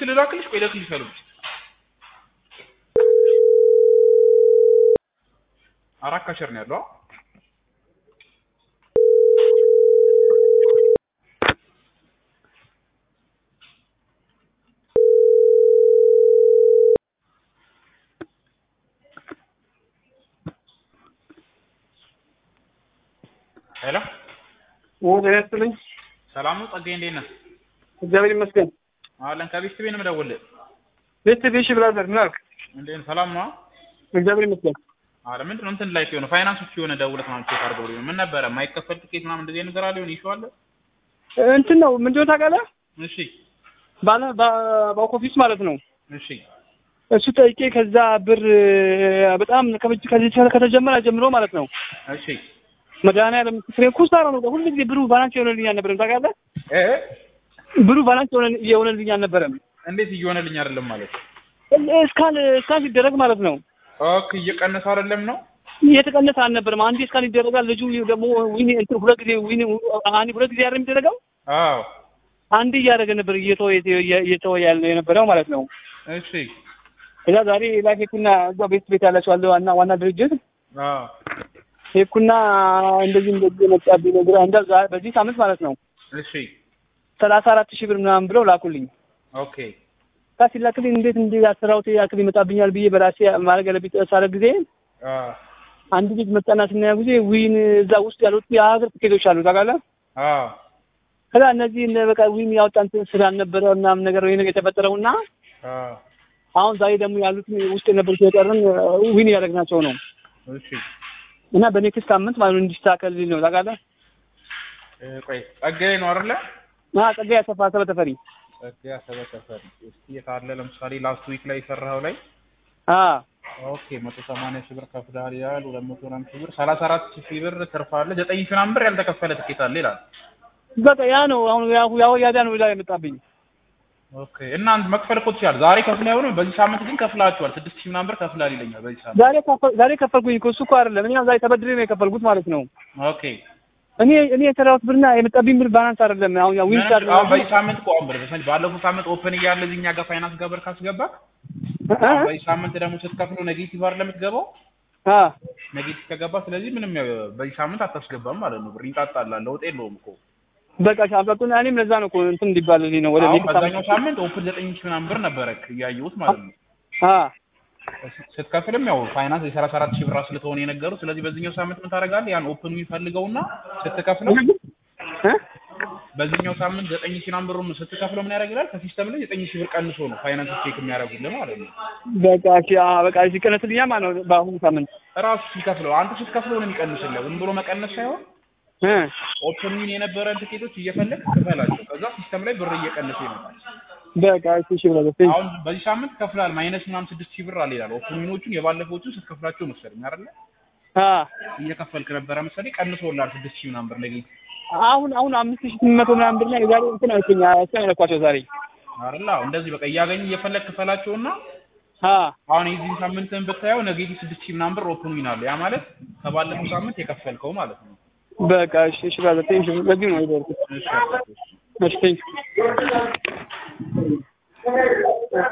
ልላክልሽ ቆይ ልልክልሻለሁ አራት ካሸር ነው ያለው ሄሎ ወደረስልኝ ሰላም ነው ጸጋዬ እንዴት ነህ እግዚአብሔር ይመስገን አለን ከቤት ቤት ነው የምደውልልህ ቤት ቤሽ ብራዘር ምን አልክ እንዴት ሰላም ነው እግዚአብሔር ይመስገን አረ ምንድነው እንትን ላይ የሆነ ፋይናንሶች የሆነ ደውለት ማለት ቼክ አድርገው ምን ነበረ የማይከፈል ትኬት ምናምን እንደዚህ ነገር አለ ይሆን ይሽዋል እንትን ነው ምንድነው ታውቃለህ እሺ ባክ ኦፊስ ማለት ነው እሺ እሱ ጠይቄ ከዛ ብር በጣም ከዚህ ከተጀመረ ጀምሮ ማለት ነው እሺ መድኃኒዓለም ኩሳራ ነው ሁሉ ጊዜ ብሩ ባላንስ የሆነልኝ አልነበረም ታውቃለህ ብሩ ባላንስ የሆነልኝ አልነበረም እንዴት እየሆነልኝ አይደለም ማለት እስካን ሲደረግ ማለት ነው ኦኬ እየቀነሰ አይደለም ነው እየተቀነሰ አልነበረም አንዴ እስካን ይደረጋል ልጁ ደግሞ ዊን እንትን ሁለት ጊዜ አይደል የሚደረገው አዎ አንዴ እያደረገ ነበር እየተወ ያለ የነበረው ማለት ነው እሺ እዛ ዛሬ ላይኩና እዛው ቤት ያላችሁ አለ ዋና ድርጅት አዎ ሄኩና እንደዚህ መጣብኝ ነገር አንዳል በዚህ ሳምንት ማለት ነው እሺ 34000 ብር ምናምን ብለው ላኩልኝ ኦኬ ታሲላክልኝ እንዴት ያሰራውት ያክል ይመጣብኛል ብዬ በራሴ ማረግ ለብቻ ሳረ ጊዜ አንድ ልጅ መጣና ስናያ ጊዜ ዊን እዛ ውስጥ ያሉት የሀገር ትኬቶች አሉ ታውቃለህ ከዛ እነዚህ በቃ ዊን ያወጣን ስላልነበረ ምናምን ነገር ወይ ነገር የተፈጠረውና አሁን ዛሬ ደግሞ ያሉት ውስጥ የነበሩት የቀረን ዊን ያደረግናቸው ነው እሺ እና በኔክስት ሳምንት ማለት እንዲስተካከልልኝ ነው ታውቃለህ ቆይ ጸጋዬ ነው አይደል ጸጋዬ አሰፋ ተፈሪ ጸጋዬ አሰፋ ተፈሪ እስቲ የታለ ለምሳሌ ላስት ዊክ ላይ ሰራው ላይ ኦኬ 180 ሺህ ብር ከፍዳል ያል 200 ሺህ ብር 34 ሺህ ብር ተርፋለ 9 ሺህ ብር ያልተከፈለ ትኬት አለ ይላል በቃ ያ ነው አሁን ያው ያዳ ነው ላይ የመጣብኝ ኦኬ እና አንተ መክፈል እኮ ትችላለህ ዛሬ ከፍላ ይሆን በዚህ ሳምንት ግን ከፍላችኋል 6000 ብር ከፍላል ይለኛል በዚህ ሳምንት ዛሬ ከፈልኩኝ እኮ እሱ እኮ አይደለም እኔ ዛሬ ተበድሬ ነው የከፈልኩት ማለት ነው ኦኬ እኔ የሰራሁት ብርና የመጣብኝ ብር ባላንስ አይደለም አሁን ያው ዊንታር ነው በዚህ ሳምንት እኮ አሁን ብር ባለፈው ሳምንት ኦፕን እያለ እዚህኛ ጋር ፋይናንስ ጋር ብር ካስገባ በዚህ ሳምንት ደግሞ ስትከፍሉ ኔጌቲቭ አይደለም የምትገባው ኔጌቲቭ ከገባ ስለዚህ ምንም በዚህ ሳምንት አታስገባም ማለት ነው ብር ይጣጣል ለውጥ የለውም እኮ በቃ ሻምጣቱን እኔም ለዛ ነው እኮ እንትን እንዲባልልኝ ነው ወደ ቤት ሳምንት ኦፕን 9000 ብር ነበረክ ያየሁት ማለት ነው ስትከፍልም ያው ፋይናንስ የ34000 ብር ስለተሆነ የነገሩ ስለዚህ በዚህኛው ሳምንት ምን ታደርጋለህ ያን ኦፕን የሚፈልገውና ስትከፍለው በዚህኛው ሳምንት 9000 ብሩን ስትከፍለው ምን ያደርጋል ከሲስተም ላይ 9000 ብር ቀንሶ ነው ፋይናንስ ቼክ የሚያደርጉልህ ማለት ነው በቃ ሲቀነስልኛ ማለት ነው በአሁኑ ሳምንት ራሱ ሲከፍለው አንተ ስትከፍለው ነው የሚቀንስልህ ዝም ብሎ መቀነስ ሳይሆን ኦፕን የነበረን ትኬቶች እየፈለክ ትከፍላቸው ከዛ ሲስተም ላይ ብር እየቀነሰ ይመጣል በቃ እሺ ብለህ አሁን በዚህ ሳምንት ከፍላል ማይነስ ምናምን 6000 ብር አለ ይላል ኦፕኒኖቹን የባለፈዎቹን ስትከፍላቸው መሰለኝ አይደል እየከፈልክ ነበር መሰለኝ ቀንሶላል 6000 ምናምን ብር ለጌት አሁን 5800 ምናምን ብር ላይ ዛሬ እንትን አይተኛ ያስተነኳቸው ዛሬ አይደል እንደዚህ በቃ እያገኝ እየፈለክ ክፈላቸውና አሁን የዚህ ሳምንትን ብታየው ኔጌቲቭ 6000 ምናምን ብር ኦፕን ይናል ያ ማለት ከባለፈው ሳምንት የከፈልከው ማለት ነው በቃ እሺ ብራዘር ቴንሽን ለዚህ ነው ይደርኩት እሺ ቴንክ